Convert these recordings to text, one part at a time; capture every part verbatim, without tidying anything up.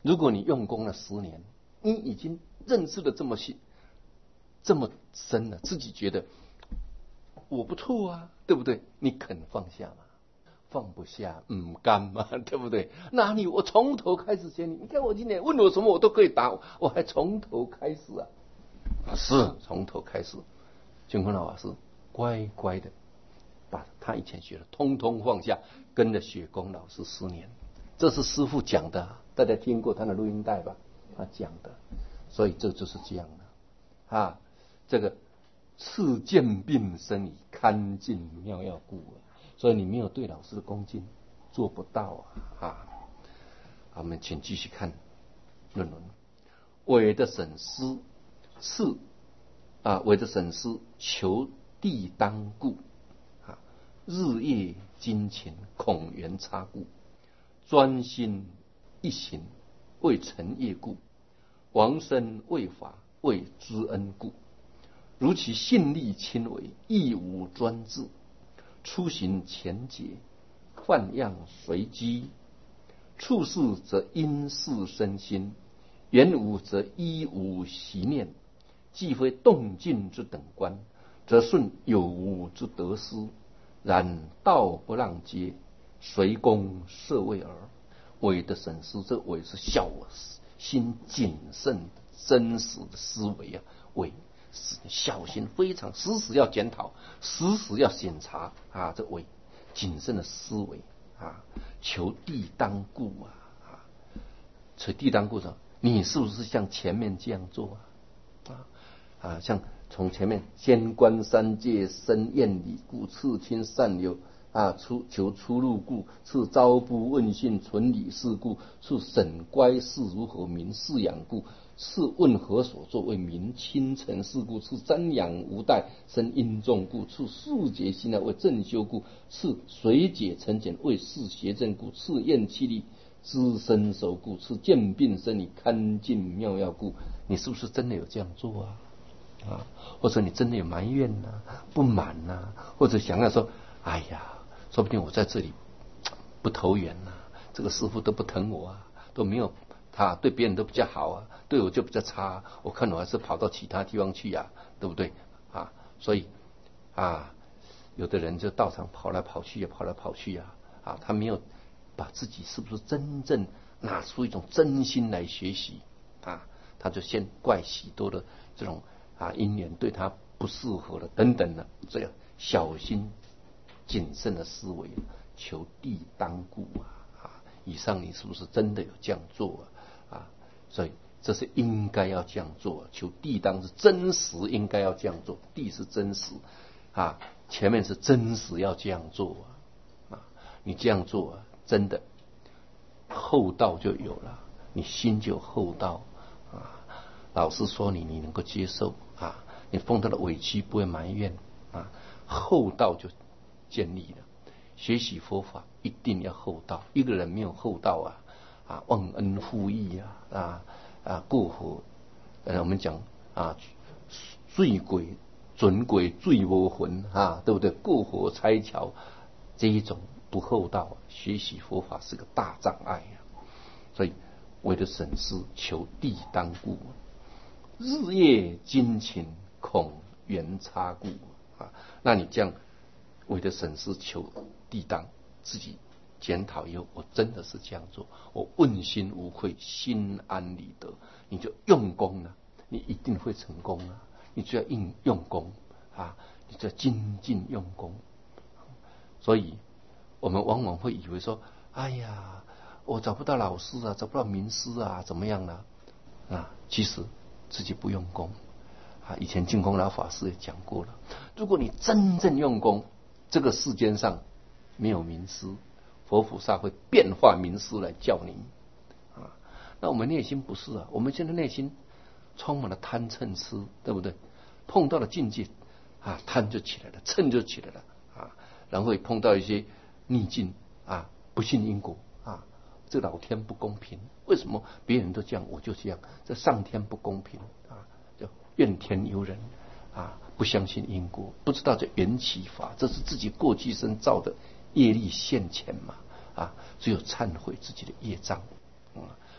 如果你用功了十年，你已经认识的这么细、这么深了，自己觉得我不错啊，对不对？你肯放下吗？放不下，唔甘嘛，对不对？哪里我从头开始学你？你看我今天问我什么，我都可以答，我还从头开始啊！是从头开始。净空老法师乖乖的把他以前学的通通放下，跟着雪公老师十年。这是师父讲的，大家听过他的录音带吧？他讲的，所以这就是这样的啊。这个次见病生矣，堪尽妙要故啊。所以你没有对老师的恭敬，做不到啊！啊，我们请继续看论文。韦的审师是啊，韦的审师求地当故啊，日夜精勤，恐缘差故，专心一行，为成业故，王生为法，为知恩故。如其性力轻微，亦无专制。出行前节，犯样随机；处事则因事生心，言无则依无习念。既非动静之等观，则顺有无之得失。然道不让接，随公设位耳。韦的审师，这韦是小心谨慎、真实的思维啊，韦。小心，非常时时要检讨，时时要审查啊！这为谨慎的思维啊，求地当故啊！啊，求地当故上，你是不是像前面这样做啊？啊啊，像从前面先观三界深厌理故，次亲善友啊，出求出入故，次招不问讯存理事故，次审乖事如何民饲养故。是问何所作为民亲臣事故，是瞻仰无待生因众故，是速解心来为正修故，是随解成简为事邪正故，是厌气力知身熟故，是见病生理堪尽妙药故。你是不是真的有这样做啊？啊，或者你真的有埋怨呐、啊、不满呐、啊，或者想要说，哎呀，说不定我在这里不投缘呐、啊，这个师父都不疼我啊，都没有。他对别人都比较好啊，对我就比较差、啊。我看我还是跑到其他地方去啊，对不对啊？所以啊，有的人就道场跑来跑去啊，跑来跑去啊，啊，他没有把自己是不是真正拿出一种真心来学习啊，他就先怪许多的这种啊因缘对他不适合了等等的，这样小心谨慎的思维，求地当故啊。以上你是不是真的有这样做啊？啊，所以这是应该要这样做。求地当是真实，应该要这样做。地是真实啊，前面是真实要这样做啊。啊，你这样做啊，真的厚道就有了，你心就厚道啊。老师说你，你能够接受啊，你碰到的委屈不会埋怨啊，厚道就建立了。学习佛法一定要厚道，一个人没有厚道啊，啊忘恩负义啊，啊啊过火，呃我们讲啊醉鬼准鬼醉无魂啊，对不对？过火拆桥这一种不厚道，学习佛法是个大障碍啊。所以为了审师求地当故，日夜精勤，恐缘差故啊。那你这样为了审师求地当，自己检讨以后，我真的是这样做，我问心无愧，心安理得，你就用功了，你一定会成功啊！你就要用用功啊，你就要精进用功。所以我们往往会以为说，哎呀，我找不到老师啊，找不到名师啊，怎么样呢？啊，其实自己不用功啊。以前净空老法师也讲过了，如果你真正用功，这个世间上没有名师，佛菩萨会变化名师来教你啊。那我们内心不是啊，我们现在内心充满了贪嗔痴，对不对？碰到了境界啊，贪就起来了，嗔就起来了啊，然后也碰到一些逆境啊，不信因果啊，这老天不公平，为什么别人都这样，我就这样？这上天不公平啊，叫怨天尤人啊，不相信因果，不知道这缘起法，这是自己过去生造的业力现前嘛啊，只有忏悔自己的业障啊，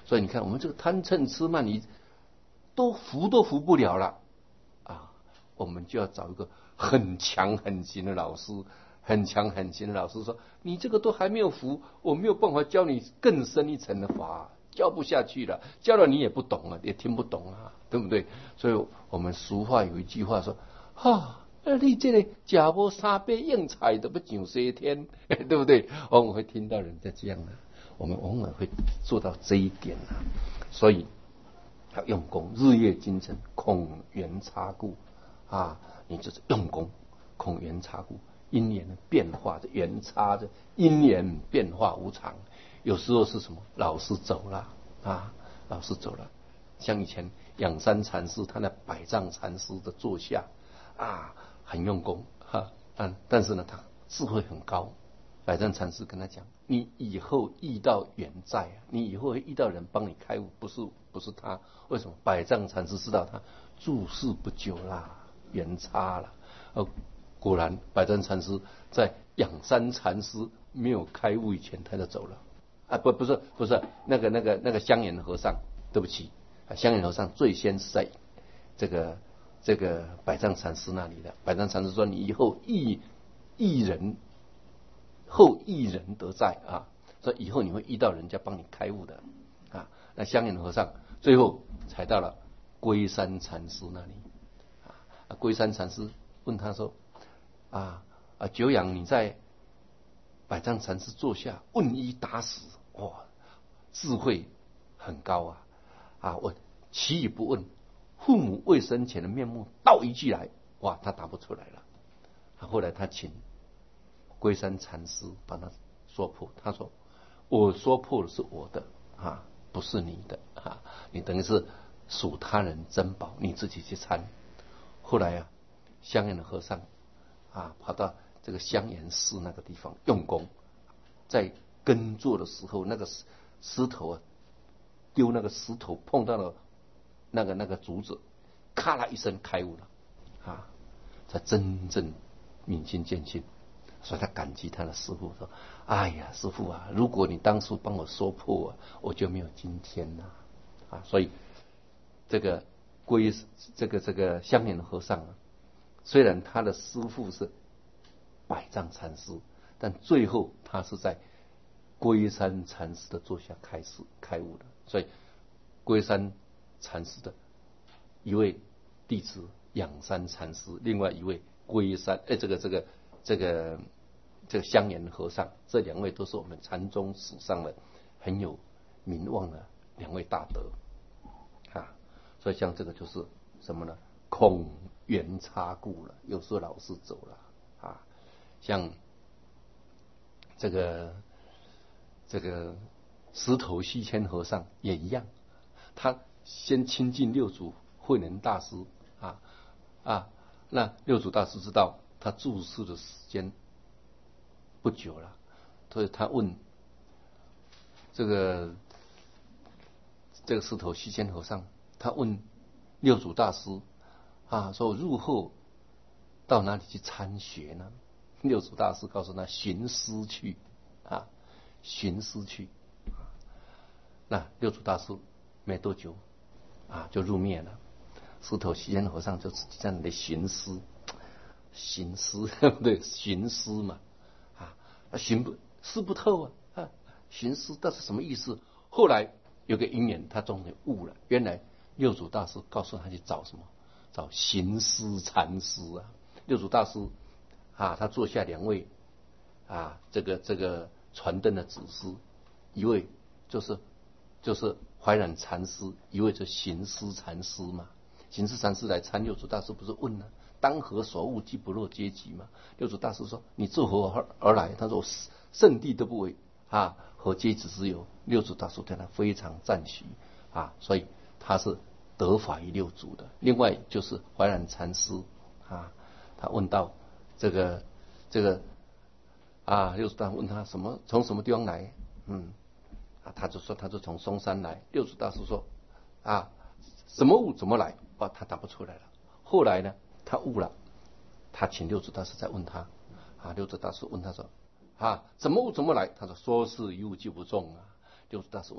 所以你看，我们这个贪嗔痴慢疑都服都服不了了啊，我们就要找一个很强很行的老师，很强很行的老师说，你这个都还没有服，我没有办法教你更深一层的法，教不下去了，教了你也不懂啊，也听不懂啊，对不对？所以我们俗话有一句话说，哈。那你这个假无三杯硬菜都不上西天，对不对？往往会听到人家这样的，我们往往会做到这一点啊。所以要用功，日夜精诚，孔元察故啊，你就是用功，孔元察故，因缘的变化的元差的因缘变化无常，有时候是什么？老师走了啊，老师走了，像以前仰山禅师，他那百丈禅师的座下啊。很用功哈，但但是呢，他智慧很高。百丈禅师跟他讲：“你以后遇到远在啊，你以后会遇到人帮你开悟，不是不是他。为什么？百丈禅师知道他住世不久啦，缘差了。呃，果然百丈禅师在仰山禅师没有开悟以前，他就走了。啊，不不是不是那个那个那个香严和尚，对不起，啊，香严和尚最先是在这个。”这个百丈禅师那里的百丈禅师说：“你以后一一人后一人得在啊，说以后你会遇到人家帮你开悟的啊。”那香严和尚最后才到了龟山禅师那里啊。龟山禅师问他说：“啊啊，久仰你在百丈禅师座下问一答十，哇，智慧很高啊啊！我其以不问。”父母未生前的面目，道一句来，哇，他答不出来了。后来他请龟山禅师帮他说破，他说：“我说破的是我的啊，不是你的啊，你等于是属他人珍宝，你自己去参。”后来啊，香严的和尚啊，跑到这个香严寺那个地方用功，在耕作的时候，那个石头啊，丢那个石头碰到了。那个那个竹子，咔啦一声开悟了，啊，才真正明心见性。所以他感激他的师父说：“哎呀，师父啊，如果你当初帮我说破啊，我就没有今天了啊。”所以这个龟这个这个香严和尚啊，虽然他的师父是百丈禅师，但最后他是在龟山禅师的座下开始开悟的。所以龟山禅师的一位弟子仰山禅师，另外一位龟山哎，这个这个这个这个香严和尚，这两位都是我们禅宗史上的很有名望的两位大德啊。所以像这个就是什么呢？孔元察故了，有时候老师走了啊。像这个这个石头西迁和尚也一样，他先亲近六祖慧能大师啊啊，那六祖大师知道他住世的时间不久了，所以他问这个这个石头西迁和尚，他问六祖大师啊，说入后到哪里去参学呢？六祖大师告诉他寻师去啊，寻师去。那六祖大师没多久啊，就入灭了。石头西迁和尚就自己在那里寻师，寻师对不对？寻师嘛，啊，寻不思不透啊，啊，寻师这是什么意思？后来有个因缘，他终于悟了，原来六祖大师告诉他去找什么？找行师禅师啊。六祖大师啊，他座下两位啊，这个这个传灯的子师，一位就是就是怀染禅师，一位就是行师禅师嘛。行师禅师来参六祖大师，不是问呢、啊？当何所悟，即不落阶级嘛？六祖大师说：“你作何而来？”他说：“我圣地都不为啊，何阶级之有？”六祖大师对他非常赞许啊，所以他是得法于六祖的。另外就是怀染禅师啊，他问到这个这个啊，六祖大师问他什么从什么地方来？嗯啊，他就说他就从嵩山来。六祖大师说啊，什么悟怎么来？啊，他答不出来了。后来呢，他悟了，他请六祖大师再问他啊。六祖大师问他说啊，怎么悟怎么来？他说说是一悟即不中啊。六祖大师问他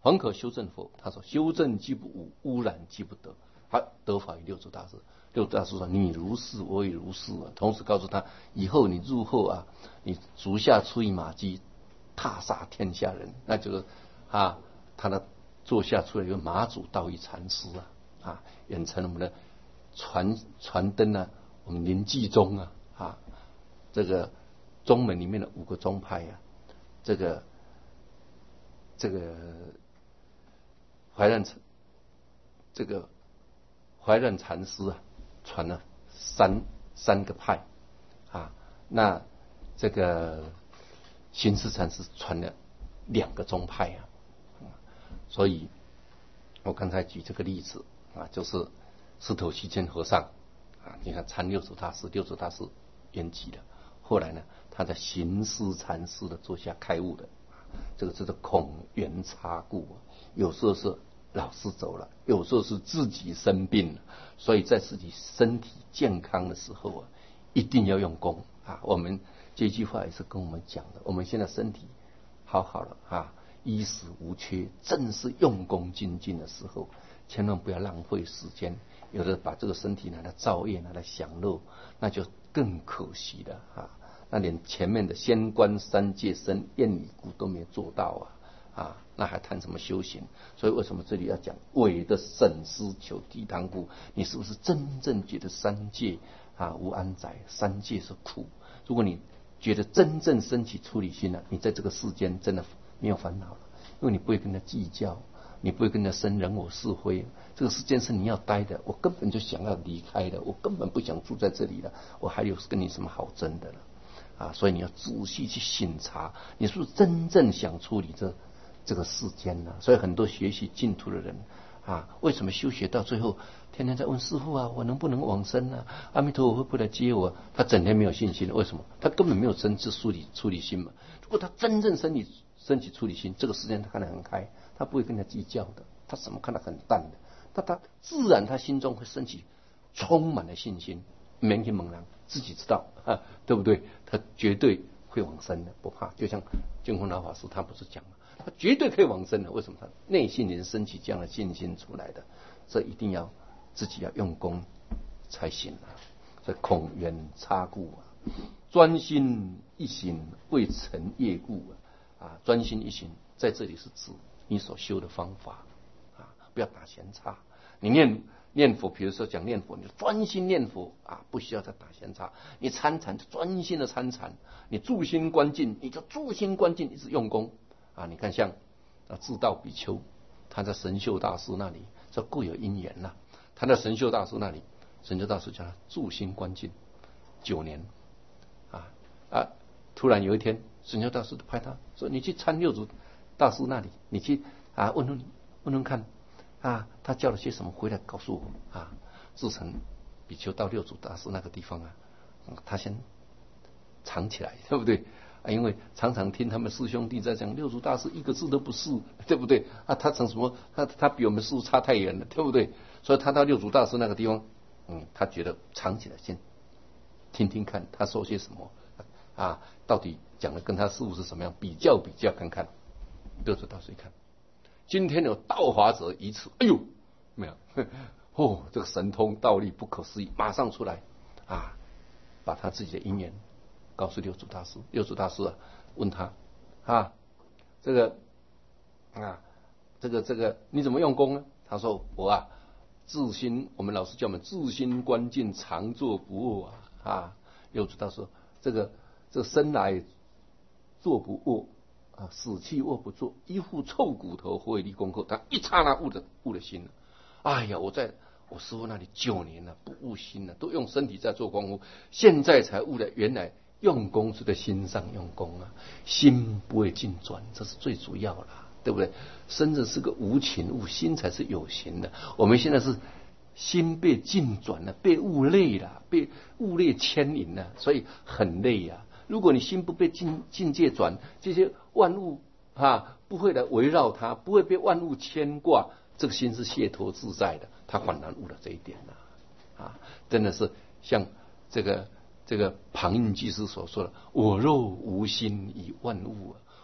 凡可修正佛，他说修正即不污，污染即不得。好，得法于六祖大师。六祖大师说：“你如是，我也如是啊。”同时告诉他，以后你入后啊，你足下出一马迹，踏杀天下人，那就是啊，他的座下出来一个马祖道一禅师啊，啊，远成我们的传传灯啊，我们临济宗啊，啊，这个宗门里面的五个宗派啊，这个这个怀认这个怀认禅师啊，传了三三个派啊，那这个行思禅师传了两个宗派啊，所以我刚才举这个例子啊，就是石头须谦和尚啊，你看参六祖大师，六祖大师圆寂了，后来呢，他在行思禅师的座下开悟的，这个叫做孔元插故，有时候是老师走了，有时候是自己生病了，所以在自己身体健康的时候啊，一定要用功啊。我们这句话也是跟我们讲的，我们现在身体好好了啊，衣食无缺，正是用功精进的时候，千万不要浪费时间。有的把这个身体拿来造业，拿来享乐，那就更可惜了啊！那连前面的仙观三界身厌离故都没做到啊！啊，那还谈什么修行？所以为什么这里要讲伪的审思求地堂故？你是不是真正觉得三界啊无安宅，三界是苦？如果你觉得真正升起出离心了，你在这个世间真的没有烦恼了，因为你不会跟他计较，你不会跟他生人我是非。这个世间是你要待的，我根本就想要离开的，我根本不想住在这里了，我还有跟你什么好争的了啊？所以你要仔细去省察，你是不是真正想处理这这个世间呢？所以很多学习净土的人啊，为什么修学到最后天天在问师父啊，我能不能往生呢？阿弥陀佛会不会来接我？他整天没有信心，为什么？他根本没有真知处理处理心嘛。如果他真正升起升起处理心，这个世间他看得很开，他不会跟他计较的，他什么看得很淡的，那他自然他心中会升起充满了信心，没去猛然自己知道啊，对不对？他绝对会往生的，不怕。就像净空老法师他不是讲吗？他绝对可以往生的，为什么？他内心里升起这样的信心出来的，这一定要自己要用功才行啊。所以孔元插故啊，专心一行未成业故啊，啊，专心一行在这里是指你所修的方法啊，不要打闲岔。你念念佛，比如说讲念佛，你就专心念佛啊，不需要再打闲岔。你参禅就专心的参禅，你住心观静，你就住心观静，一直用功啊。你看像啊智道比丘，他在神秀大师那里，这固有因缘呐、啊。他在神秀大师那里，神秀大师叫他住心观静九年啊啊！突然有一天，神秀大师派他说：“你去参六祖大师那里，你去啊问问问问看。”啊，他教了些什么？回来告诉我啊！自成比丘到六祖大师那个地方啊，嗯、他先藏起来，对不对？啊，因为常常听他们师兄弟在讲六祖大师一个字都不是，对不对？啊，他成什么？他他比我们师父差太远了，对不对？所以他到六祖大师那个地方，嗯，他觉得藏起来先听听看他说些什么啊，到底讲的跟他师父是什么样，比较比较看看。六祖大师一看。今天有道法者以此，哎呦，没有哦，这个神通道力不可思议，马上出来啊，把他自己的因缘告诉六祖大师。六祖大师啊，问他啊，这个啊，这个这个你怎么用功呢？他说我啊，自心，我们老师叫我们自心观静，常坐不卧啊啊。六祖大师说，这个这个生来坐不卧。啊，死气卧不住，一副臭骨头，何以立功课？他一刹那悟的悟了心了。哎呀，我在我师父那里九年了，不悟心了，都用身体在做功夫，现在才悟了，原来用功是在心上用功啊，心不会尽转，这是最主要了，对不对？身子是个无情物，心才是有形的。我们现在是心被尽转了，被物累了，被物类牵引了，所以很累啊。如果你心不被境境界转，这些万物啊不会来围绕它，不会被万物牵挂，这个心是解脱自在的，他反然悟了这一点了啊！真的是像这个这个庞印居士所说的：“我若无心以万物，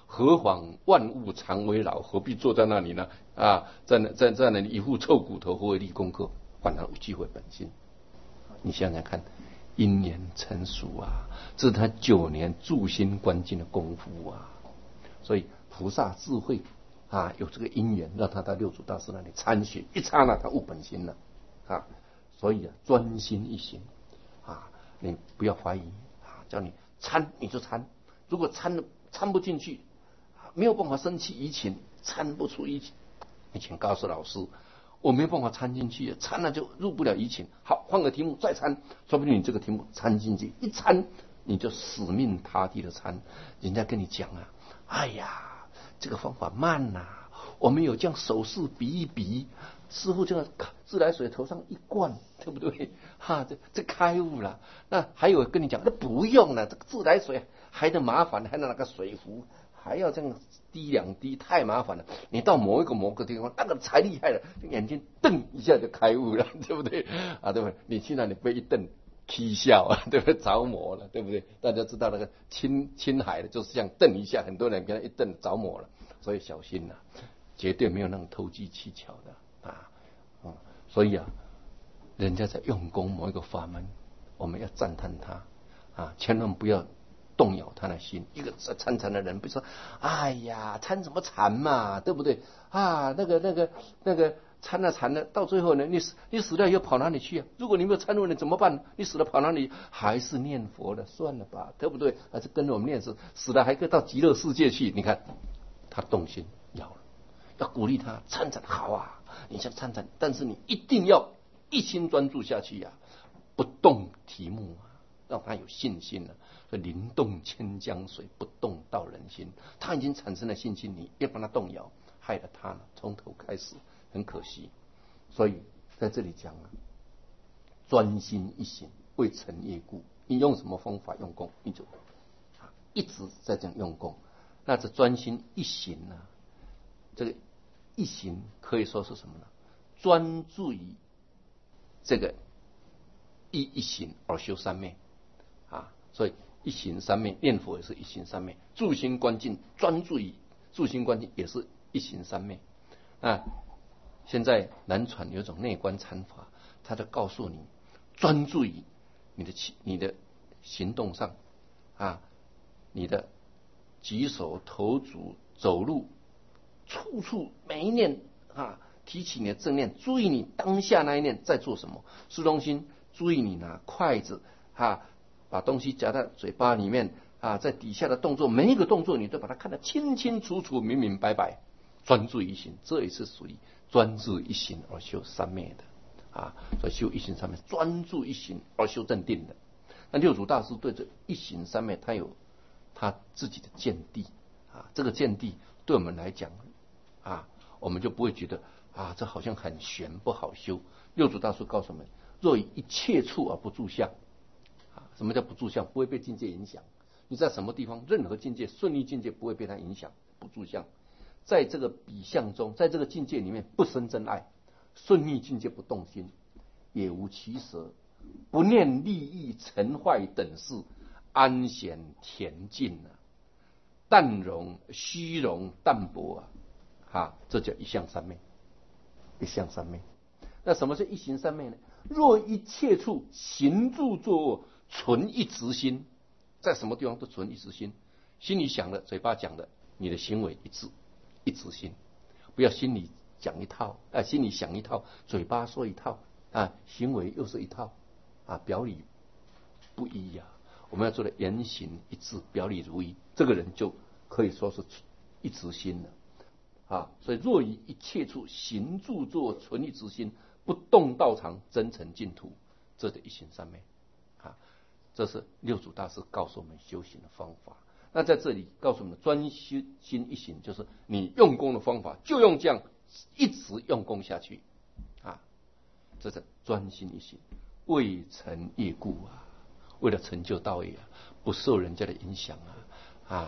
何妨万物常为老，何必坐在那里呢？啊，在那在在那里一副臭骨头，何为立功课？反而机会本心。你想想看，因缘成熟啊，这是他九年住心观境的功夫啊。所以菩萨智慧啊，有这个因缘，让他到六祖大师那里参学，一刹那他悟本心了啊。所以啊，专心一心啊，你不要怀疑啊，叫你参你就参，如果参了参不进去，没有办法生起疑情，参不出疑情，你请告诉老师，我没有办法参进去，参了就入不了疑情。好，换个题目再参，说不定你这个题目参进去，一参你就死命塌地的参。人家跟你讲啊，哎呀，这个方法慢呐、啊，我们有这样手势比一比，师父这样自来水头上一灌，对不对？哈，这这开悟了。那还有跟你讲，那不用了，这个自来水还得麻烦，还得那个水壶。还要这样滴两滴，太麻烦了。你到某一个某个地方，那个才厉害了，眼睛瞪一下就开悟了，对不对？啊，对不对？你去那里被一瞪，啼笑啊，对不对？着魔了，对不对？大家知道那个青青海的，就是这样瞪一下，很多人给他一瞪着魔了，所以小心呐、啊，绝对没有那种投机取巧的啊，嗯，所以啊，人家在用功某一个法门，我们要赞叹他啊，千万不要动摇他的心。一个参禅的人，不说，哎呀，参什么禅嘛，对不对？啊，那个、那个、那个参了参了，到最后呢，你死你死了以后跑哪里去啊？如果你没有参入，你怎么办？你死了跑哪里？还是念佛的，算了吧，对不对？还是跟着我们念死，死了还可以到极乐世界去。你看，他动心要了，要鼓励他参禅好啊，你想参禅，但是你一定要一心专注下去呀、啊，不动题目啊，让他有信心了。所以灵动千江水，不动道人心。他已经产生了信心，你要帮他动摇，害了他了，从头开始，很可惜。所以在这里讲了，专心一心，为成业故。你用什么方法用功，你就一直在这样用功。那这专心一心呢、啊？这个一心可以说是什么呢？专注于这个一一心而修三昧啊，所以一心三昧，念佛也是一心三昧，住心观境专注于住心观境也是一心三昧。啊，现在南传有一种内观禅法，他就告诉你专注于你的你的行动上啊，你的举手投足走路，处处每一念啊，提起你的正念，注意你当下那一念在做什么。苏中心注意你拿筷子啊，把东西夹在嘴巴里面啊，在底下的动作，每一个动作你都把它看得清清楚楚、明明白白，专注一心，这也是属于专注一心而修三昧的啊。所以修一心三昧，专注一心而修正定的。那六祖大师对这一心三昧，他有他自己的见地啊，这个见地对我们来讲啊，我们就不会觉得啊，这好像很玄不好修。六祖大师告诉我们：若以一切处而不住相啊，什么叫不住相？不会被境界影响。你在什么地方，任何境界，顺利境界不会被它影响，不住相。在这个比相中，在这个境界里面不生真爱，顺利境界不动心，也无其舍，不念利益成坏等事，安闲恬静啊，淡容虚荣淡泊啊，啊，这叫一相三昧。一相三昧。那什么是一行三昧呢？若一切处行住坐卧，存一直心，在什么地方都存一直心，心里想的，嘴巴讲的，你的行为一致，一直心，不要心里讲一套啊，心里想一套，嘴巴说一套啊，行为又是一套啊，表里不一呀、啊。我们要做的言行一致，表里如一，这个人就可以说是一直心了啊。所以若于一切处行住坐存一直心，不动道场，真诚净土，这是一行三昧啊。这是六祖大师告诉我们修行的方法。那在这里告诉我们，专心一行，就是你用功的方法，就用这样一直用功下去啊。这是专心一行，为成业故啊，为了成就道业啊，不受人家的影响啊啊，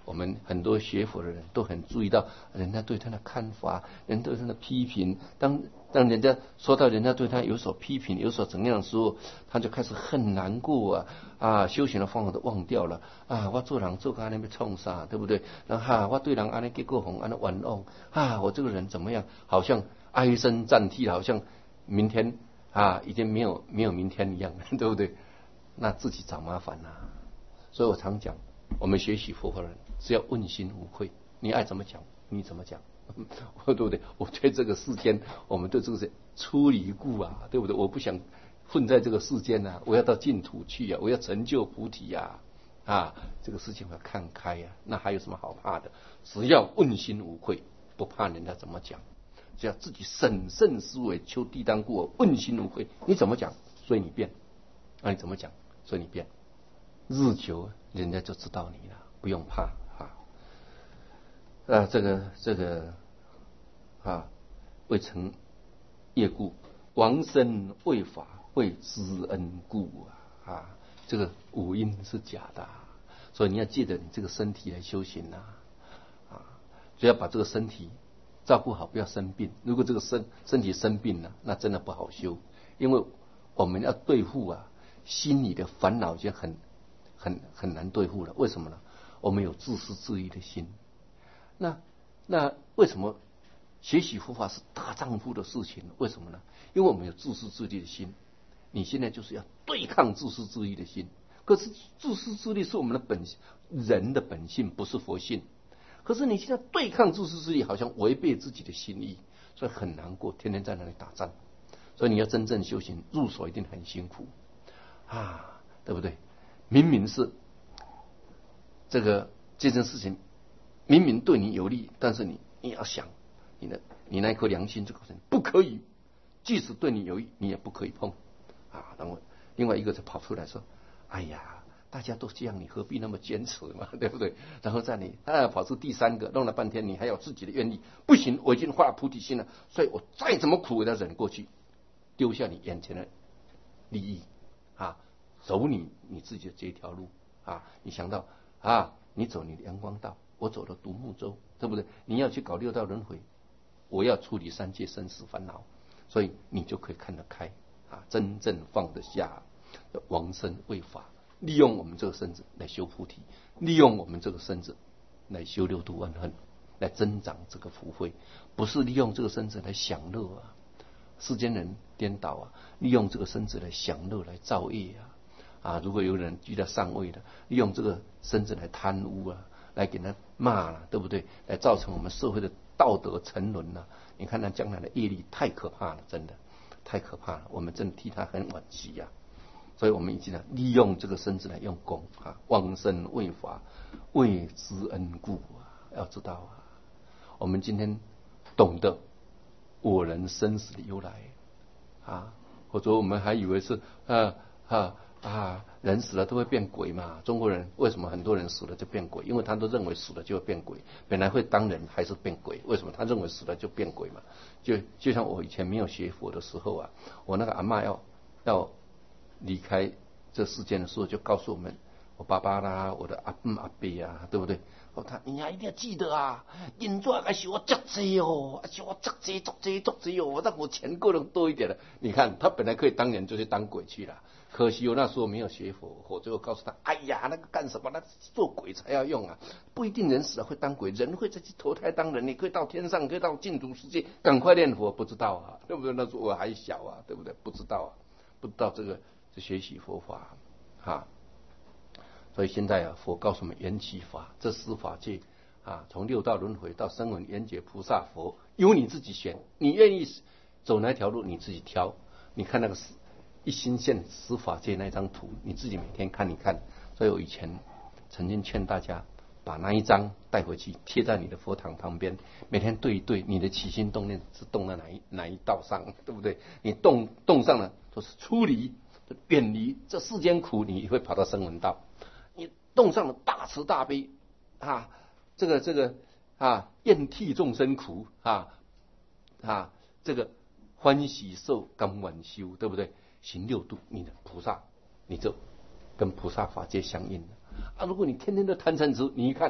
我们很多学佛的人都很注意到人家对他的看法，人对他的批评。当当人家说到人家对他有所批评、有所怎样的时候，他就开始很难过啊啊！修行的方法都忘掉了啊！我做人做干那边冲啥，对不对？然后哈，我对人安尼结果红安尼冤枉啊！我这个人怎么样？好像唉声叹气，好像明天啊已经没有没有明天一样，对不对？那自己找麻烦啊！所以我常讲，我们学习佛法人只要问心无愧，你爱怎么讲你怎么讲，对不对？我对这个世间，我们对这个是出离故啊，对不对？我不想混在这个世间啊，我要到净土去啊，我要成就菩提啊，啊，这个事情我要看开啊，那还有什么好怕的？只要问心无愧，不怕人家怎么讲，只要自己审慎思维，求地当故，问心无愧，你怎么讲，所以你变，那、啊、你怎么讲，所以你变。日久人家就知道你了，不用怕啊！啊，这个这个啊，未成业故，王身为法，为知恩故啊！啊，这个五阴是假的、啊，所以你要记得你这个身体来修行呐、啊！啊，只要把这个身体照顾好，不要生病。如果这个身身体生病了，那真的不好修，因为我们要对付啊，心里的烦恼已经很。很很难对付了，为什么呢？我们有自私自利的心。那那为什么学习佛法是大丈夫的事情？为什么呢？因为我们有自私自利的心。你现在就是要对抗自私自利的心。可是自私自利是我们的本人的本性，不是佛性。可是你现在对抗自私自利，好像违背自己的心意，所以很难过，天天在那里打仗。所以你要真正修行，入手一定很辛苦啊，对不对？明明是这个这件事情，明明对你有利，但是你你要想，你的你那一颗良心就告诉你不可以，即使对你有益，你也不可以碰啊。然后另外一个就跑出来说：“哎呀，大家都这样，你何必那么坚持嘛，对不对？”然后在你啊跑出第三个，弄了半天，你还有自己的愿力，不行，我已经发菩提心了，所以我再怎么苦我都要忍过去，丢下你眼前的利益啊。走你你自己的这一条路啊！你想到啊，你走你的阳光道，我走了独木舟，对不对？你要去搞六道轮回，我要处理三界生死烦恼，所以你就可以看得开啊，真正放得下。王身为法，利用我们这个身子来修菩提，利用我们这个身子来修六度万恨，来增长这个福慧，不是利用这个身子来享乐啊！世间人颠倒啊，利用这个身子来享乐，来造业啊！啊，如果有人居到上位的，利用这个身子来贪污啊，来给他骂了、啊，对不对？来造成我们社会的道德沉沦了、啊。你看他将来的业力太可怕了，真的太可怕了。我们真的替他很惋惜呀。所以我们已经利用这个身子来用功啊，忘身为法，为知恩故啊。要知道啊，我们今天懂得我人生死的由来啊，或者我们还以为是啊啊。啊，人死了都会变鬼嘛？中国人为什么很多人死了就变鬼？因为他都认为死了就会变鬼，本来会当人还是变鬼？为什么？他认为死了就变鬼嘛？就就像我以前没有学佛的时候啊，我那个阿嬷要要离开这世间的时候，就告诉我们，我爸爸啦，我的阿公阿伯啊，对不对？哦，他你呀一定要记得啊，人做还是我足济哦，还是我足济足济足济哦，我让我钱过得多一点了。你看他本来可以当人，就去当鬼去了。可惜我那时候没有学佛，我最后告诉他：“哎呀，那个干什么？那做鬼才要用啊！不一定人死了会当鬼，人会再去投胎当人。你可以到天上，可以到净土世界，赶快念佛。不知道啊，对不对？那时候我还小啊，对不对？不知道啊，不知道这个是学习佛法啊。所以现在啊，佛告诉我们缘起法，这四法界啊，从六道轮回到声闻缘觉菩萨佛，由你自己选，你愿意走哪条路，你自己挑。你看那个一心现十法界那张图，你自己每天看一看。所以我以前曾经劝大家把那一张带回去贴在你的佛堂旁边，每天对一对，你的起心动念是动在哪一哪一道上，对不对？你动动上了都是出离远离这世间苦，你会跑到声闻道；你动上了大慈大悲啊，这个这个啊，厌替众生苦啊啊，这个欢喜受甘愿修，对不对？行六度，你的菩萨，你就跟菩萨法界相应了啊！如果你天天都贪嗔痴，你一看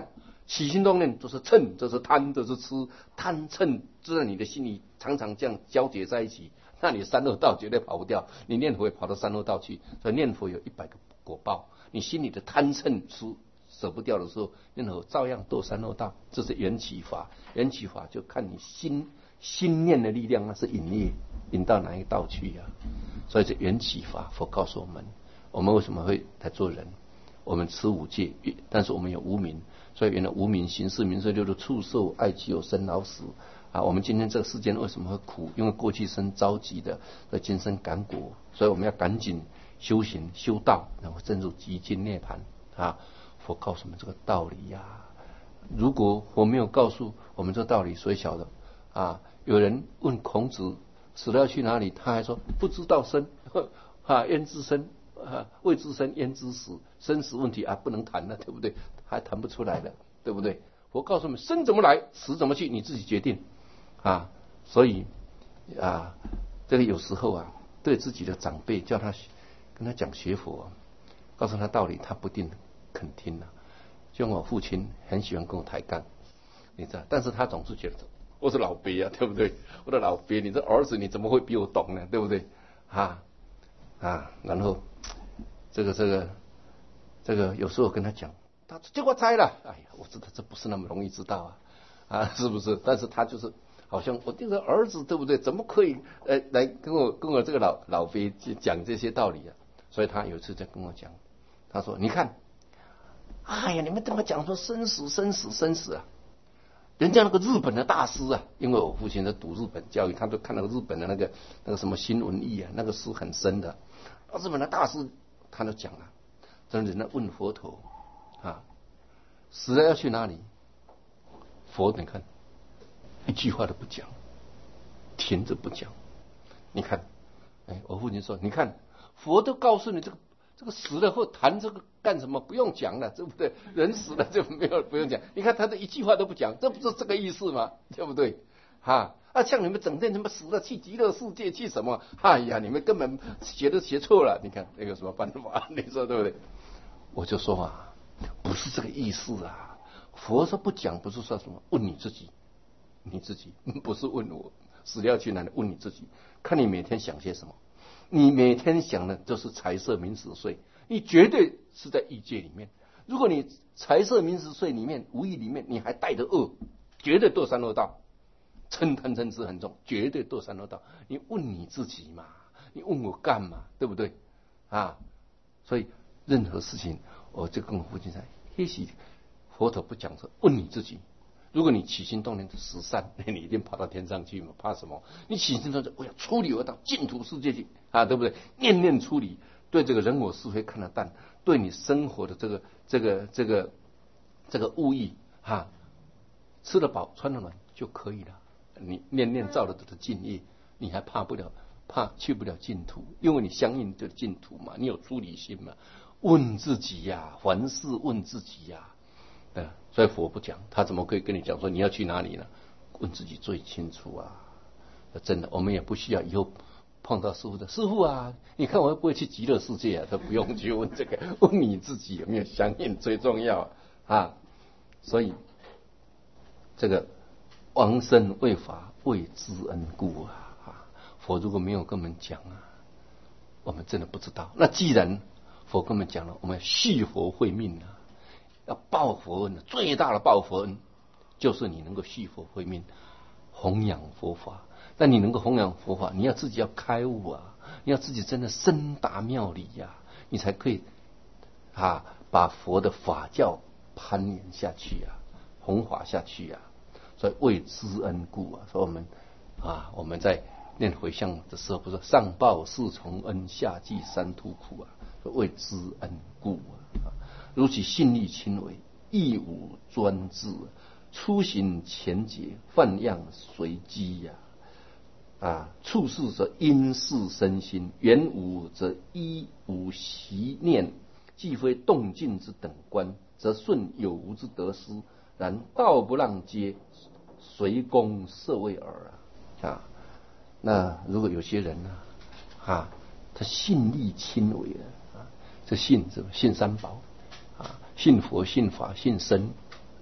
起心动念就是嗔，这是贪，这是痴，贪嗔就在你的心里常常这样交叠在一起，那你三恶道绝对跑不掉。你念佛也跑到三恶道去，所以念佛有一百个果报。你心里的贪嗔痴舍不掉的时候，念佛照样堕三恶道。这是缘起法，缘起法就看你心心念的力量，那是引业，引到哪一道去呀、啊？所以这缘起法，佛告诉我们，我们为什么会来做人？我们持五戒，但是我们有无明。所以原来无明行识名色六的触受爱己有生老死啊！我们今天这个世间为什么会苦？因为过去生着急的，在今生感果，所以我们要赶紧修行修道，然后进入极尽涅槃啊！佛告诉我们这个道理呀、啊。如果佛没有告诉我们这个道理，谁晓得啊？有人问孔子死了要去哪里，他还说不知道生啊，焉知生？啊，未知生焉知死？生死问题啊，不能谈了，对不对？还谈不出来的，对不对？我告诉你们，生怎么来，死怎么去，你自己决定啊。所以啊，这个有时候啊，对自己的长辈叫他跟他讲学佛，告诉他道理，他不一定肯听啊。就像我父亲很喜欢跟我抬杠，你知道，但是他总是觉得我是老辈啊，对不对？我的老辈，你这儿子你怎么会比我懂呢？对不对？啊啊，然后这个这个这个有时候跟他讲。他结果猜了，哎呀，我知道这不是那么容易知道啊，啊，是不是？但是他就是好像我这个儿子，对不对？怎么可以呃来跟我跟我这个老老辈讲这些道理啊？所以他有一次在跟我讲，他说：“你看，哎呀，你们怎么讲说生死生死生死啊？人家那个日本的大师啊，因为我父亲在读日本教育，他就看那个日本的那个那个什么新文艺啊，那个书很深的。日本的大师他就讲了，真人家问佛陀。”啊，死了要去哪里？佛你看，一句话都不讲，停着不讲。你看，哎，我父亲说，你看，佛都告诉你这个这个死了后谈这个干什么？不用讲了，对不对？人死了就没有不用讲。你看他的一句话都不讲，这不是这个意思吗？对不对？哈啊，像你们整天什么死了去极乐世界去什么？哎呀，你们根本学都学错了。你看那个什么办法？你说对不对？我就说啊。不是这个意思啊！佛说不讲，不是说什么问你自己，你自己不是问我死了要去哪里，问你自己，看你每天想些什么。你每天想的就是财色名食睡，你绝对是在欲界里面。如果你财色名食睡里面无意里面，你还带着恶，绝对堕三恶道。嗔贪嗔痴很重，绝对堕三恶道。你问你自己嘛，你问我干嘛，对不对啊？所以任何事情。我就跟我父亲说，也许佛陀不讲说问你自己，如果你起心动念十善，那你一定跑到天上去嘛？怕什么？你起心动念，我要出离而到净土世界去啊，对不对？念念出离，对这个人我是非看得淡，对你生活的这个这个这个这个物欲哈，吃得饱穿得暖就可以了。你念念造的都是净业，你还怕不了，怕去不了净土，因为你相应的净土嘛，你有出离心嘛。问自己呀、啊，凡事问自己呀、啊，呃，所以佛不讲，他怎么可以跟你讲说你要去哪里呢？问自己最清楚啊！真的，我们也不需要以后碰到师父的师父啊，你看我会不会去极乐世界啊？都不用去问这个，问你自己有没有相应最重要啊！所以这个往生为法为知恩故啊！啊，佛如果没有跟我们讲啊，我们真的不知道。那既然佛跟我们讲了，我们续佛慧命啊，要报佛恩，最大的报佛恩就是你能够续佛慧命，弘扬佛法。但你能够弘扬佛法，你要自己要开悟啊，你要自己真的深达妙理呀、啊，你才可以啊把佛的法教攀岩下去啊，弘法下去啊。所以为知恩故啊，所以我们啊我们在念回向的时候，不是上报四重恩，下济三途苦啊。为知恩故啊，如其信力轻微，亦无专制，出行前节，犯样随机呀。啊，处事则因事生心，缘无则依无习念，既非动静之等观，则顺有无之得失。然道不让皆，随公设位耳啊！啊，那如果有些人呢、啊，啊，他信力轻微啊。这信什么？信三宝啊，信佛、信法、信僧啊。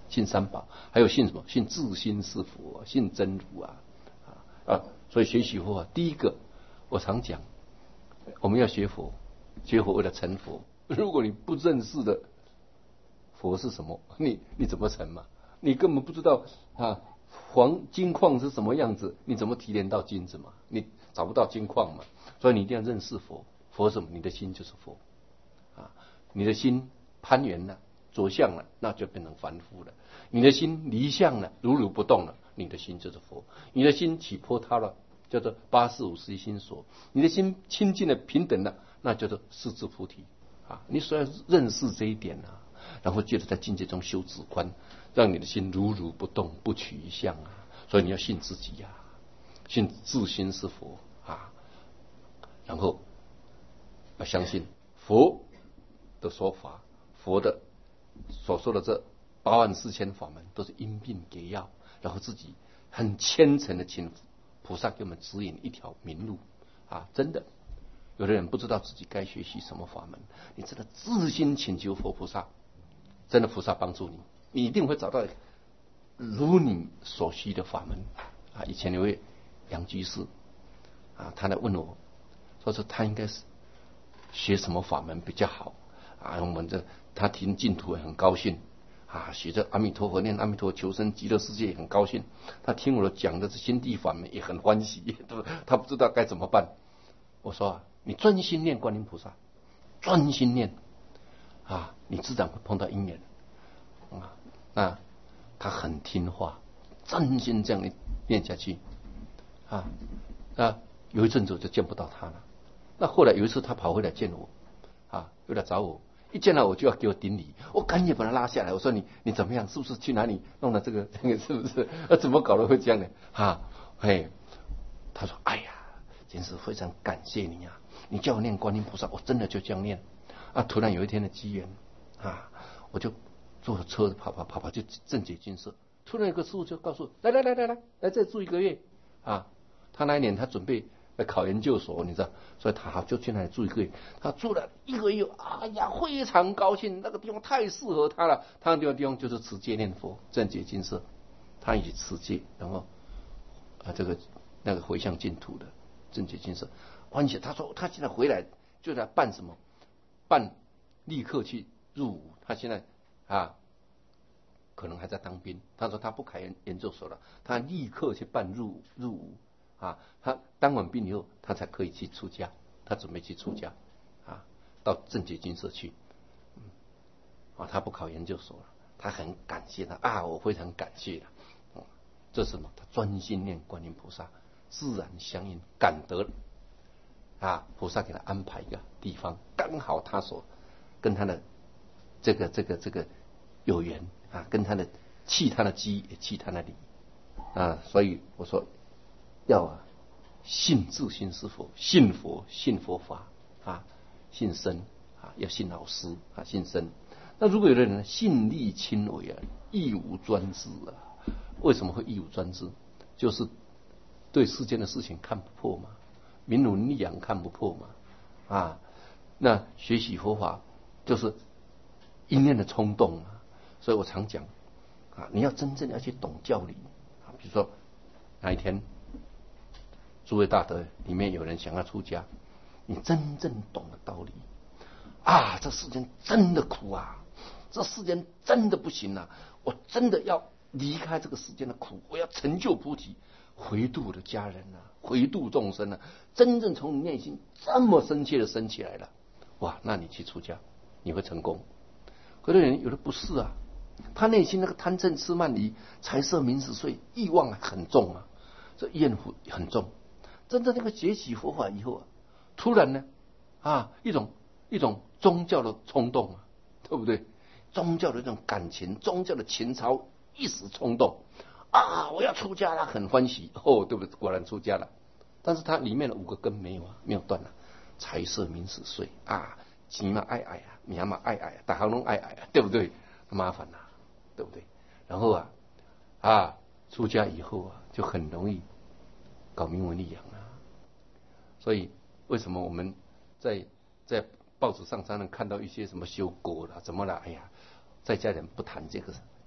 信三宝，还有信什么？信自心是佛，信真如啊啊啊！所以学习佛法，第一个我常讲，我们要学佛，学佛为了成佛。如果你不认识的佛是什么，你你怎么成嘛？你根本不知道啊，黄金矿是什么样子，你怎么提炼到金子嘛？你找不到金矿嘛？所以你一定要认识佛。佛是什么？你的心就是佛啊！你的心攀缘了，着相了，那就变成凡夫了。你的心离相了，如如不动了，你的心就是佛。你的心起波涛了，叫做八四五十一心所。你的心清净的平等了，那叫做四智菩提啊！你所要认识这一点啊，然后接着在境界中修止观，让你的心如如不动，不取一相啊。所以你要信自己呀、啊，信自心是佛啊，然后要相信佛的说法，佛的所说的这八万四千法门都是因病给要，然后自己很虔诚的请菩萨给我们指引一条明路啊！真的，有的人不知道自己该学习什么法门，你真的自心请求佛菩萨，真的菩萨帮助你，你一定会找到如你所需的法门啊！以前有位杨居士啊，他来问我，说是他应该是学什么法门比较好啊？我们这他听净土也很高兴啊，学着阿弥陀佛，念阿弥陀求生极乐世界也很高兴。他听我讲的这心地法门也很欢喜，他不知道该怎么办。我说啊，你专心念观音菩萨，专心念啊，你自然会碰到因缘啊。那他很听话，真心这样念下去啊。那有一阵子我就见不到他了。那后来有一次他跑回来见我啊，又来找我，一见到我就要给我顶礼，我赶紧把他拉下来。我说你你怎么样？是不是去哪里弄了这个这个？是不是？啊，怎么搞得会这样呢？啊，嘿，他说哎呀，真是非常感谢你啊！你叫我念观音菩萨，我真的就这样念啊。突然有一天的机缘啊，我就坐车跑跑跑跑就正觉金色，突然有个师傅就告诉我，来来来来来来这住一个月啊。他那一年他准备来考研究所，你知道，所以他好就去那里住一个月。他住了一个月，哎呀，非常高兴，那个地方太适合他了。他那地方地方就是持戒念佛，正觉金色，他一起持戒，然后啊这个那个回向净土的正觉金色，欢喜。他说他现在回来就在办什么？办立刻去入伍。他现在啊可能还在当兵。他说他不考研研究所了，他立刻去办入入伍。啊，他当完兵以后，他才可以去出家。他准备去出家，啊，到正觉金舍去。嗯，啊，他不考研究所了，他很感谢他啊，我非常感谢他。嗯，这是什么？他专心念观音菩萨，自然相应感得啊，菩萨给他安排一个地方，刚好他所跟他的这个这个这个有缘啊，跟他的契他的机也契他的理啊，所以我说。要啊，信自心是佛，信佛，信佛法啊，信僧啊，要信老师啊，信僧。那如果有的人信力轻微啊，义无专制啊，为什么会义无专制？就是对世间的事情看不破嘛，名闻利养看不破嘛啊。那学习佛法就是一念的冲动啊，所以我常讲啊，你要真正要去懂教理啊，比如说哪一天。诸位大德里面有人想要出家，你真正懂了道理啊，这世间真的苦啊，这世间真的不行啊，我真的要离开这个世间的苦，我要成就菩提，回度我的家人啊，回度众生啊，真正从你内心这么深切的升起来了，哇，那你去出家你会成功。可是人有的不是啊，他内心那个贪嗔痴慢疑财色名食睡欲望很重啊，这厌恶很重。真正那个学习佛法以后啊，突然呢，啊，一种一种宗教的冲动啊，对不对？宗教的这种感情，宗教的情操，一时冲动啊，我要出家了，很欢喜哦，对不对？果然出家了，但是他里面的五个根没有啊，没有断啊，财色名食睡啊，钱嘛爱爱啊，名嘛爱爱啊，大行拢爱爱啊，对不对？麻烦啊，对不对？然后啊啊，出家以后啊，就很容易搞名闻利养啊。所以为什么我们在在报纸上常常看到一些什么修果啦，怎么啦？哎呀，在家人不谈这个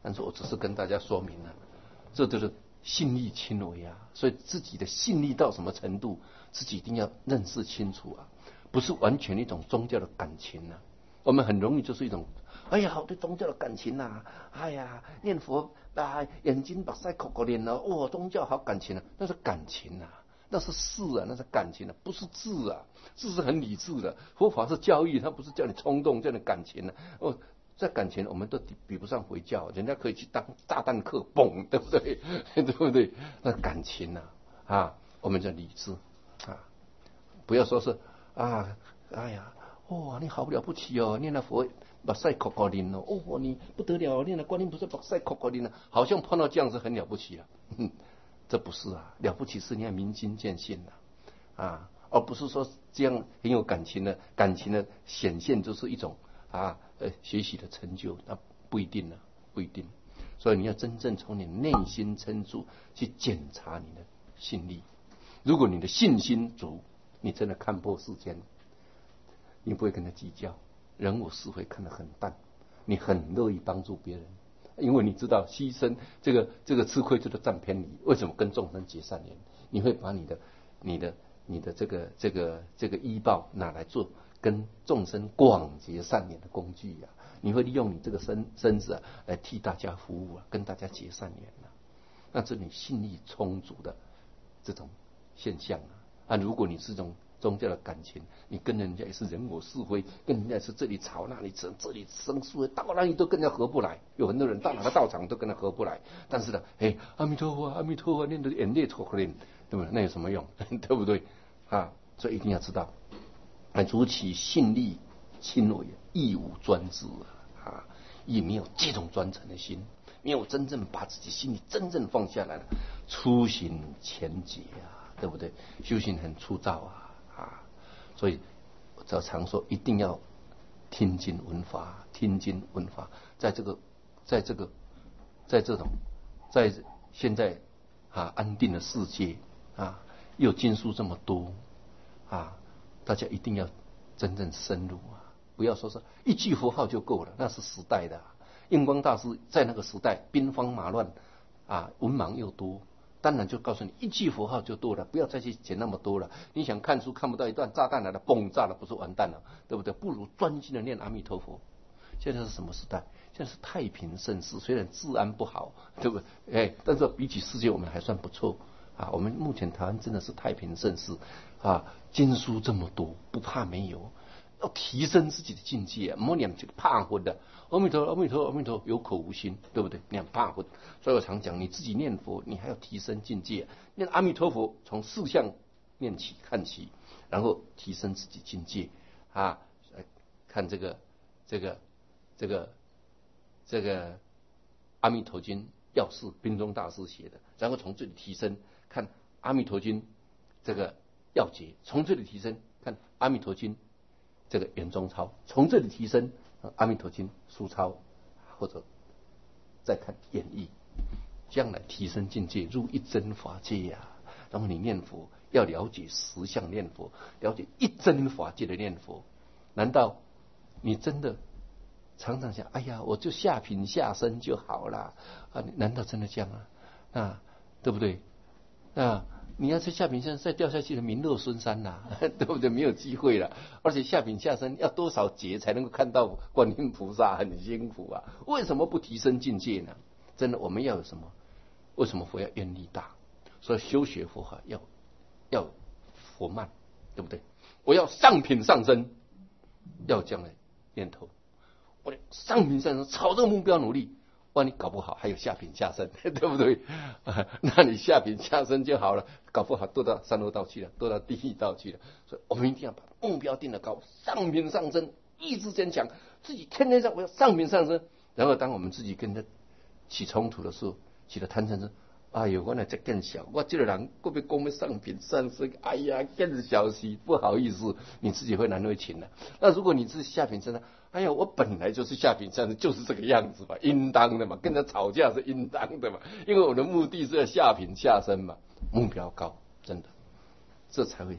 但是我只是跟大家说明了，这都是信力轻微啊，所以自己的信力到什么程度，自己一定要认识清楚啊，不是完全一种宗教的感情啊。我们很容易就是一种，哎呀，好对宗教的感情呐、啊，哎呀，念佛啊，眼睛把腮口口念了，哇，宗教好感情啊，那是感情啊，那是事啊，那是感情啊，不是智啊，智是很理智的，佛法是教育，它不是叫你冲动，叫你感情啊。哦，在感情我们都比不上回教，人家可以去当炸弹客，嘣，对不对？对不对？那感情啊，啊，我们叫理智啊，不要说是啊，哎呀。哇、哦，你好了不起哦！念了佛，把晒口口灵哦，哦，你不得了，念了观音菩萨把晒口口灵了，好像碰到这样子很了不起了。哼，这不是啊，了不起是你要明心见性啊，啊，而不是说这样很有感情的，感情的显现就是一种啊呃学习的成就，那不一定呢、啊，不一定。所以你要真正从你内心深处去检查你的信力。如果你的信心足，你真的看破世间。你不会跟他计较，人我是非看得很淡，你很乐意帮助别人，因为你知道牺牲这个这个吃亏就是占便宜。为什么跟众生结善缘？你会把你的你的你的这个这个这个依报拿来做跟众生广结善缘的工具呀、啊？你会利用你这个身身子啊来替大家服务啊，跟大家结善缘啊，那是你信力充足的这种现象啊。啊，如果你是这种宗教的感情，你跟人家也是人我是非，跟人家是这里吵那里争，这里生疏，到哪里都跟人家合不来。有很多人到哪个道场都跟他合不来，但是呢，哎，阿弥陀佛，阿弥陀佛，念的眼泪出来，对不对？那有什么用？对不对？啊，所以一定要知道，啊，如其信力轻微，亦无专制啊，也没有这种专诚的心，没有真正把自己心里真正放下来了，粗行浅节啊。对不对？修行很粗糙啊啊！所以我常说，一定要听经闻法，听经闻法。在这个，在这个，在这种，在现在啊安定的世界啊，又经书这么多啊，大家一定要真正深入啊！不要说是一句佛号就够了，那是时代的、啊。印光大师在那个时代兵荒马乱啊，文盲又多。当然就告诉你一句佛号就多了，不要再去捡那么多了。你想看书看不到一段炸弹来了，嘣炸了，不是完蛋了，对不对？不如专心的念阿弥陀佛。现在是什么时代？现在是太平盛世，虽然治安不好，对不对？哎，但是比起世界我们还算不错啊。我们目前台湾真的是太平盛世啊，经书这么多，不怕没有。要提升自己的境界，莫念这个怕混的。阿弥陀，阿弥陀，阿弥陀，有口无心，对不对？念怕混，所以我常讲，你自己念佛，你还要提升境界。念阿弥陀佛，从四相念起看起，然后提升自己境界啊。看这个，这个，这个，这个《阿弥陀经》要是宾中大师写的，然后从这里提升，看《阿弥陀经》这个要解，从这里提升，看《阿弥陀经》。这个圆中抄，从这里提升阿弥陀经书抄，或者再看演义，将来提升境界，入一真法界呀、啊。然后你念佛要了解实相念佛，了解一真法界的念佛。难道你真的常常想，哎呀，我就下品下生就好了啊？难道真的这样啊？啊，对不对？啊？你要在下品下生再掉下去的名落孙山呐、啊，对不对？没有机会了。而且下品下生要多少劫才能够看到观音菩萨，很辛苦啊。为什么不提升境界呢？真的，我们要有什么？为什么佛要愿力大？所以修学佛法要要佛慢，对不对？我要上品上生，要这样的念头。我上品上生，朝这个目标努力。万一搞不好还有下品下生，对不对？啊，那你下品下生就好了，搞不好堕到三恶道去了，堕到地狱道去了。所以我们一定要把目标定得高，上品上生，意志坚强，自己天天上我要上品上生。然后当我们自己跟他起冲突的时候，起了贪嗔痴，哎呦，我那这更小，我这个人会不会讲上品上生？哎呀，更小气，不好意思，你自己会难为情的。那如果你是下品上生，哎呀，我本来就是下品上生，就是这个样子嘛，应当的嘛，跟他吵架是应当的嘛，因为我的目的是要下品下生嘛，目标高，真的，这才会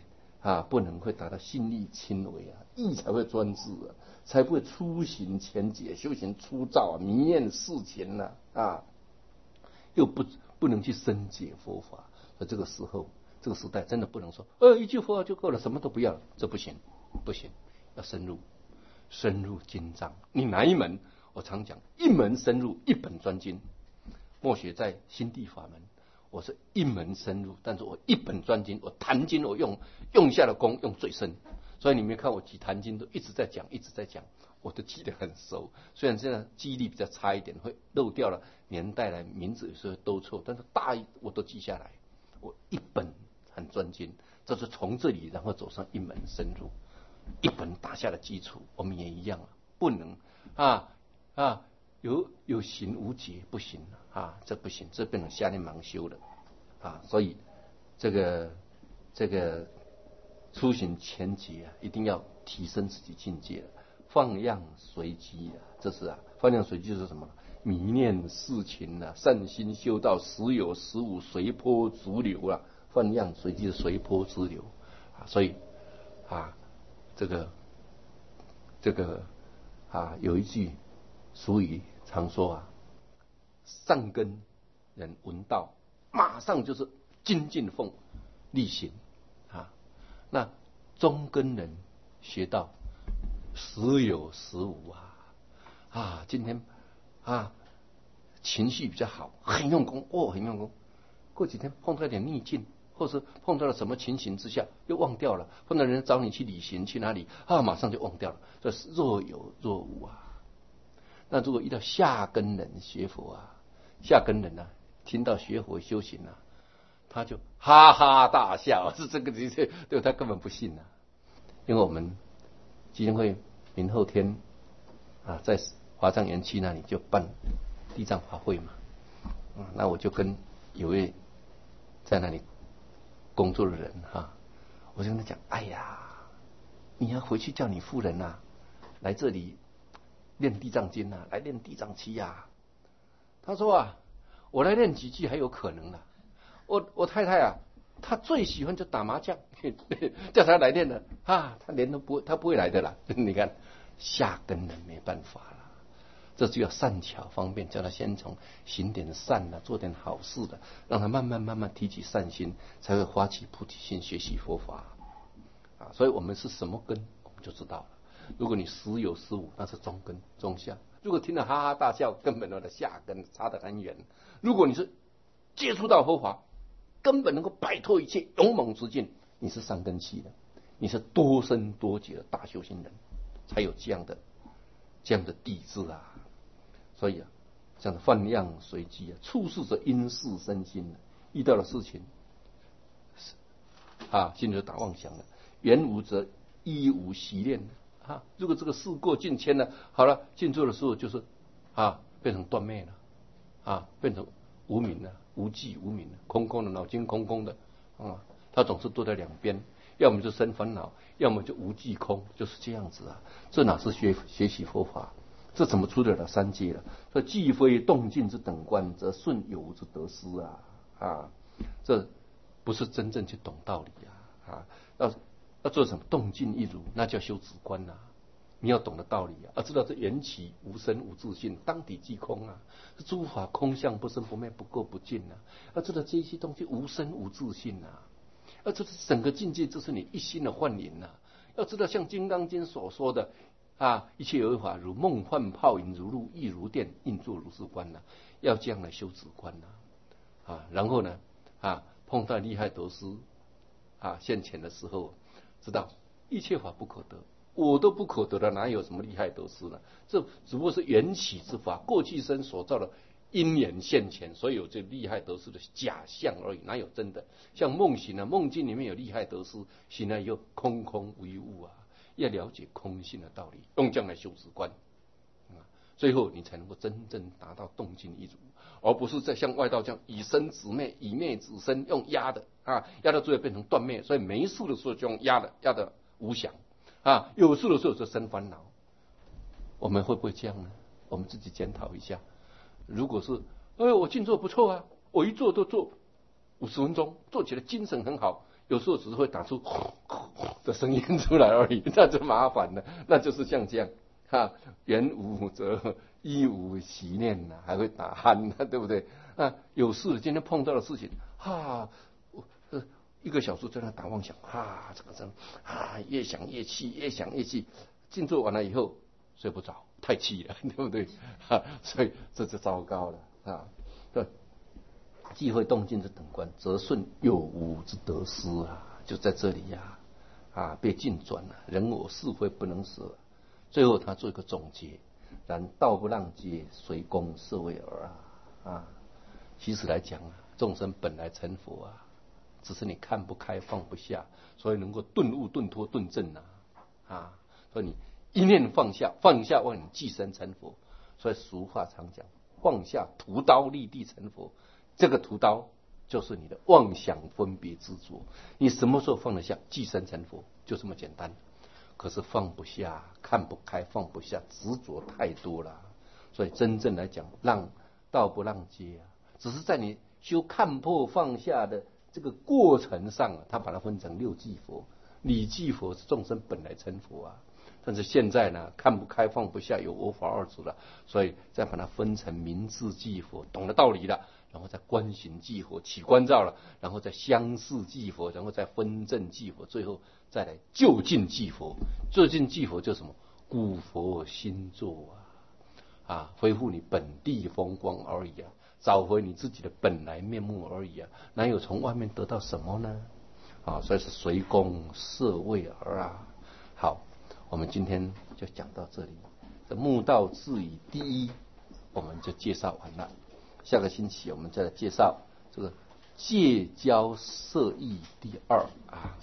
啊，不能会达到心力亲为啊，意才会专制啊，才不会粗行浅解，修行粗糙啊，迷恋事情呐 啊, 啊，又不不能去深解佛法。所以这个时候，这个时代真的不能说，呃，一句佛法就够了，什么都不要了，这不行，不行，要深入，深入经藏。你哪一门？我常讲，一门深入，一本专精。默学在心地法门，我是一门深入，但是我一本专精，我坛经我用用下的功用最深，所以你们看我记坛经都一直在讲，一直在讲，我都记得很熟。虽然现在记忆力比较差一点，会漏掉了年代来，名字有时候都错，但是大意我都记下来。我一本很专精，这是从这里然后走上一门深入，一本打下的基础，我们也一样啊，不能啊啊有有行无解不行啊，这不行，这变成瞎练盲修了啊，所以这个这个出行前节啊，一定要提升自己境界了，放样随机啊，这是啊，放样随机是什么？迷念事情啊，善心修道，时有时无，随波逐流啊，放样随机的随波逐流啊，所以啊，这个这个啊，有一句俗语常说啊，上根人闻道，马上就是精进奉力行啊，那中根人学道，时有时无啊啊，今天。啊，情绪比较好，很用功哦，很用功。过几天碰到一点逆境，或是碰到了什么情形之下，又忘掉了。碰到人家找你去旅行，去哪里啊，马上就忘掉了。这是若有若无啊。那如果遇到下根人学佛啊，下根人啊，听到学佛修行啊，他就哈哈大笑，是这个这些，对他根本不信啊。因为我们基金会明后天啊，在华藏园区那里就办地藏法会嘛，嗯，那我就跟有位在那里工作的人哈，我就跟他讲，哎呀，你要回去叫你夫人啊，来这里练地藏经啊，来练地藏七啊。他说啊，我来练几句还有可能啦，我我太太啊，她最喜欢就打麻将，叫她来练的啊，她连都不会，她不会来的啦。你看下根人没办法了。这就要善巧方便，叫他先从行点善的、啊，做点好事的，让他慢慢慢慢提起善心，才会发起菩提心，学习佛法啊。所以我们是什么根，我们就知道了。如果你时有时无，那是中根、中下；如果听了哈哈大笑，根本的下根差得很远。如果你是接触到佛法，根本能够摆脱一切，勇猛直进，你是上根器的，你是多生多劫的大修行人，才有这样的这样的地质啊。所以啊，这样的放样随机啊，处事者因事生心啊，遇到的事情啊，心里就打妄想了。缘无则一无习练啊。如果这个事过境迁了，好了，静坐的时候就是啊，变成断灭了啊，变成无明了，无记无明了，空空的，脑筋空空的啊。他总是躲在两边，要么就生烦恼，要么就无记空，就是这样子啊。这哪是学学习佛法？这怎么出得了三界了？说既非动静之等观，则顺有之得失啊！啊，这不是真正去懂道理啊！啊，要要做什么动静一如，那叫修止观呐、啊。你要懂得道理啊，要知道这缘起无生无自性，当体即空啊！诸法空相不生不灭，不垢不净啊！要知道这些东西无生无自性啊！要知道整个境界就是你一心的幻影呐！要知道像《金刚经》所说的。啊，一切有法如梦幻泡影，如露亦如电，应作如是观呐、啊。要这样来修止观呐、啊，啊，然后呢，啊，碰到利害得失啊现前的时候，知道一切法不可得，我都不可得了，哪有什么利害得失呢？这只不过是缘起之法，过去生所造的因缘现前，所以有这利害得失的假象而已，哪有真的？像梦醒啊，梦境里面有利害得失，醒来以后空空无一物啊。要了解空性的道理，用这样来修止观，最后你才能够真正达到动静一如，而不是在像外道这样以生止灭，以灭止生，用压的啊，压到最后变成断灭。所以没事的时候就用压的，压的无想啊；有事的时候就生烦恼。我们会不会这样呢？我们自己检讨一下。如果是，哎，我静坐不错啊，我一坐都坐五十分钟，坐起来精神很好。有时候只是会打出呼呼的声音出来而已，那就麻烦了，那就是像这样哈，言无则一无习念呐，还会打鼾呐，对不对？啊，有事了，今天碰到的事情，哈，呃，一个小时在那打妄想，哈，这个这啊，越想越气，越想越气，静坐完了以后睡不着，太气了，对不对？哈，所以这就糟糕了啊。对，忌讳动静之等观，则顺有无之得失啊，就在这里呀、啊，啊，被尽转了，人我是非不能舍。最后他做一个总结：然道不让皆随功设位耳啊啊！其实来讲啊，众生本来成佛啊，只是你看不开放不下，所以能够顿悟顿脱顿证呐啊！所以你一念放下，放下万你即身成佛。所以俗话常讲，放下屠刀立地成佛。这个屠刀就是你的妄想分别执着，你什么时候放得下，即身成佛，就这么简单。可是放不下，看不开，放不下，执着太多了。所以真正来讲，让道不让皆啊，只是在你修看破放下的这个过程上啊，他把它分成六即佛。理即佛是众生本来成佛啊，但是现在呢，看不开放不下，有我法二执了，所以再把它分成明智即佛，懂了道理了，然后再观行即佛，起观照了，然后再相似即佛，然后再分正即佛，最后再来就近即佛。就近即佛就是什么？古佛新作啊，啊，恢复你本地风光而已啊，找回你自己的本来面目而已啊，哪有从外面得到什么呢？啊，所以是随功设位耳啊。好，我们今天就讲到这里。这悟道智语第一，我们就介绍完了。下个星期我们再来介绍这个戒交摄意第二啊。